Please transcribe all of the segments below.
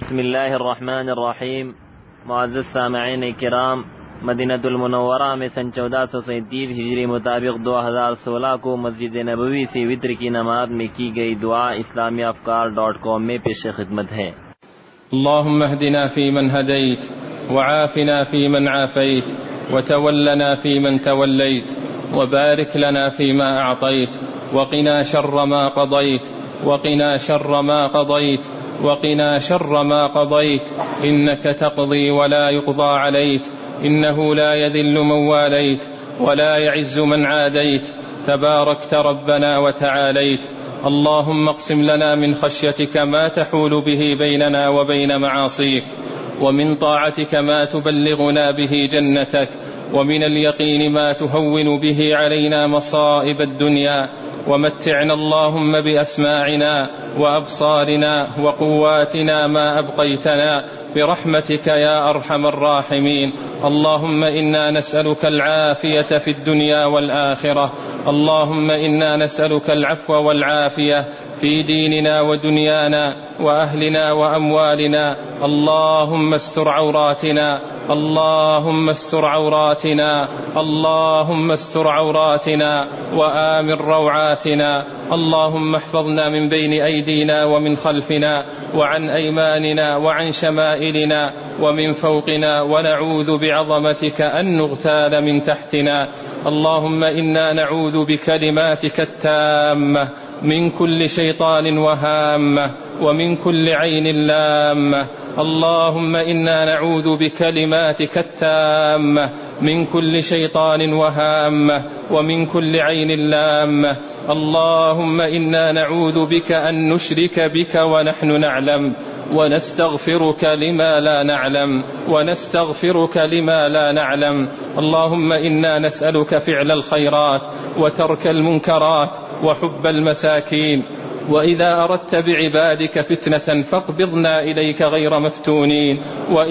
بسم الله الرحمن الرحیم. معزز سامعین کرام، مدینہ المنورہ میں سن 1437 ہجری مطابق 2016 کو مسجد نبوی سے وتر کی نماز میں کی گئی دعا اسلامیافکار.com میں پیش خدمت ہے. اللهم اهدنا فيمن هديت وعافنا فيمن عافيت وتولنا فيمن توليت وبارك لنا فيما أعطيت وقنا شر ما قضيت وقنا شر ما قضيت إنك تقضي ولا يقضى عليك، إنه لا يذل من واليت ولا يعز من عاديت، تباركت ربنا وتعاليت. اللهم اقسم لنا من خشيتك ما تحول به بيننا وبين معاصيك، ومن طاعتك ما تبلغنا به جنتك، ومن اليقين ما تهون به علينا مصائب الدنيا، ومتعنا اللهم بأسماعنا وأبصارنا وقواتنا ما أبقيتنا برحمتك يا أرحم الراحمين. اللهم إنا نسألك العافية في الدنيا والآخرة، اللهم إنا نسألك العفو والعافية في ديننا ودنيانا وأهلنا وأموالنا. اللهم استر عوراتنا، اللهم استر عوراتنا، اللهم استر عوراتنا وآمن روعاتنا. اللهم احفظنا من بين أيدينا ومن خلفنا وعن أيماننا وعن شمائلنا ومن فوقنا، ونعوذ بعظمتك أن نغتال من تحتنا. اللهم إنا نعوذ بكلماتك التامة من كل شيطان وهامة ومن كل عين لامة. اللهم إنا نعوذ بكلماتك التامة من كل شيطان وهامة ومن كل عين لامة. اللهم إنا نعوذ بك أن نشرك بك ونحن نعلم، ونستغفرك لما لا نعلم. اللهم إنا نسألك فعل الخيرات وترك المنكرات وحب المساكين، وإذا أردت بعبادك فتنة فاقبضنا إليك غير مفتونين،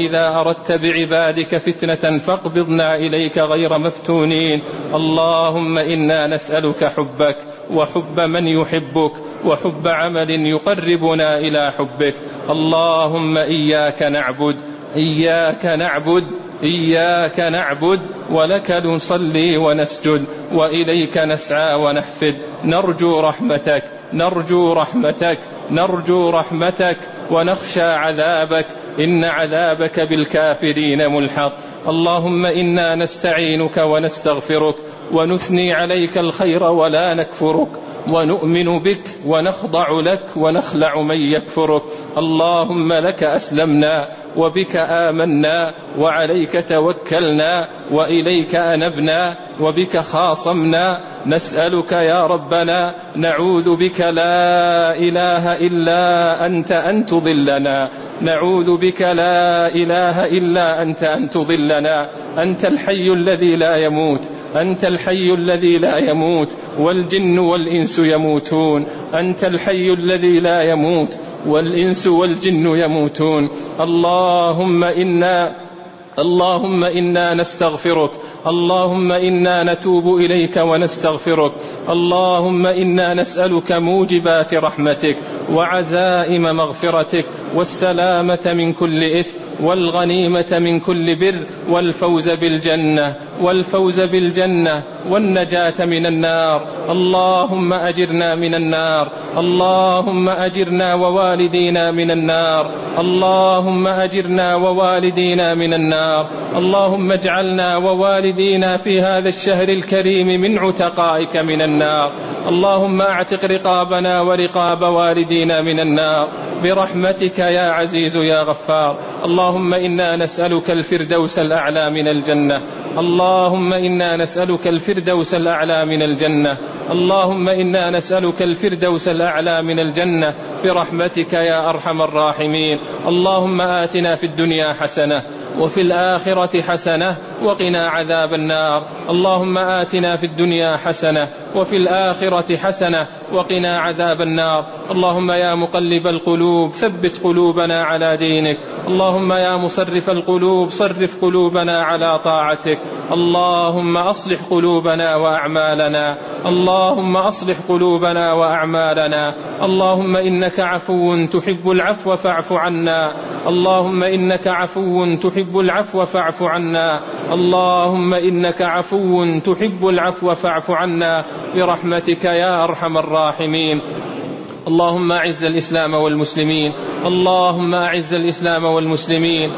اللهم إنا نسألك حبك وحب من يحبك وحب عمل يقربنا إلى حبك. اللهم إياك نعبد ولك نصلي ونسجد وإليك نسعى ونحفد، نرجو رحمتك ونخشى عذابك، إن عذابك بالكافرين ملحق. اللهم إنا نستعينك ونستغفرك ونثني عليك الخير ولا نكفرك، ونؤمن بك ونخضع لك ونخلع من يكفرك. اللهم لك أسلمنا وبك آمنا وعليك توكلنا وإليك أنبنا وبك خاصمنا. نسألك يا ربنا، نعوذ بك لا إله إلا أنت أن تضلنا، أن تضلنا. أنت الحي الذي لا يموت، والجن والإنس يموتون. أنت الحي الذي لا يموت والإنس والجن يموتون. اللهم إنا نستغفرك، اللهم إنا نتوب إليك ونستغفرك. اللهم إنا نسألك موجبات رحمتك وعزائم مغفرتك والسلامة من كل إثم والغنيمة من كل بر والفوز بالجنة والنجاة من النار. اللهم أجرنا من النار، اللهم أجرنا ووالدينا من النار، اللهم أجرنا ووالدينا من النار. اللهم اجعلنا ووالدينا في هذا الشهر الكريم من عتقائك من النار. اللهم اعتق رقابنا ورقاب والدينا من النار برحمتك يا عزيز يا غفار. اللهم إنا نسألك الفردوس الأعلى من الجنة، اللهم إنا نسألك الفردوس الأعلى من الجنة، اللهم إنا نسألك الفردوس الأعلى من الجنة برحمتك يا أرحم الراحمين. اللهم آتنا في الدنيا حسنة وفي الآخرة حسنة وقنا عذاب النار. اللهم آتنا في الدنيا حسنة وفي الآخرة حسنة وقنا عذاب النار. اللهم يا مقلب القلوب ثبت قلوبنا على دينك. اللهم يا مصرف القلوب صرف قلوبنا على طاعتك. اللهم أصلح قلوبنا وأعمالنا. اللهم أصلح قلوبنا وأعمالنا. اللهم إنك عفو تحب العفو فاعف عنا. اللهم إنك عفو تحب العفو فاعف عنا. اللهم إنك عفو تحب العفو فاعف عنا برحمتك يا أرحم الراحمين. اللهم أعز الإسلام والمسلمين. اللهم أعز الإسلام والمسلمين.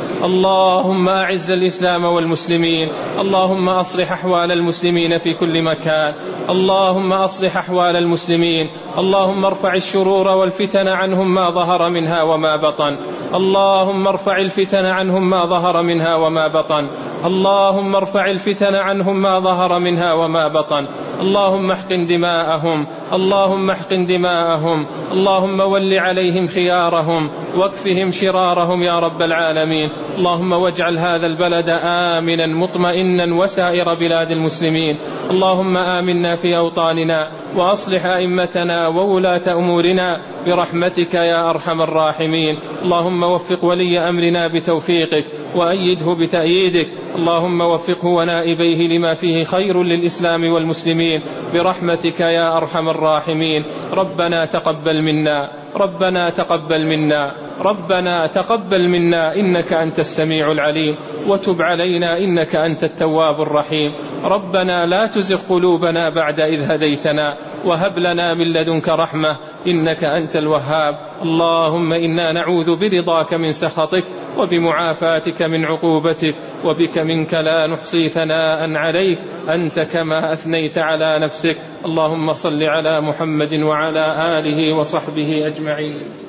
اللهم أعز الإسلام والمسلمين. اللهم أصلح أحوال المسلمين في كل مكان. اللهم أصلح أحوال المسلمين. اللهم ارفع الشرور والفتن عنهم ما ظهر منها وما بطن. اللهم ارفع الفتن عنهم ما ظهر منها وما بطن. اللهم ارفع الفتن عنهم ما ظهر منها وما بطن. اللهم احقن دماءهم. اللهم احقن دماءهم. اللهم ول عليهم خيارهم واكفهم شرارهم يا رب العالمين. اللهم واجعل هذا البلد آمنا مطمئنا وسائر بلاد المسلمين. اللهم آمنا في أوطاننا وأصلح أئمتنا وولاة أمورنا برحمتك يا أرحم الراحمين. اللهم وفق ولي أمرنا بتوفيقك وأيده بتأييدك. اللهم وفقه ونائبيه لما فيه خير للإسلام والمسلمين برحمتك يا أرحم الراحمين. ربنا تقبل منا. ربنا تقبل منا. ربنا تقبل منا إنك أنت السميع العليم وتب علينا إنك أنت التواب الرحيم. ربنا لا تزغ قلوبنا بعد إذ هديتنا وهب لنا من لدنك رحمة إنك أنت الوهاب. اللهم إنا نعوذ برضاك من سخطك وبمعافاتك من عقوبتك وبك منك لا نحصي ثناء عليك أنت كما أثنيت على نفسك. اللهم صل على محمد وعلى آله وصحبه أجمعين.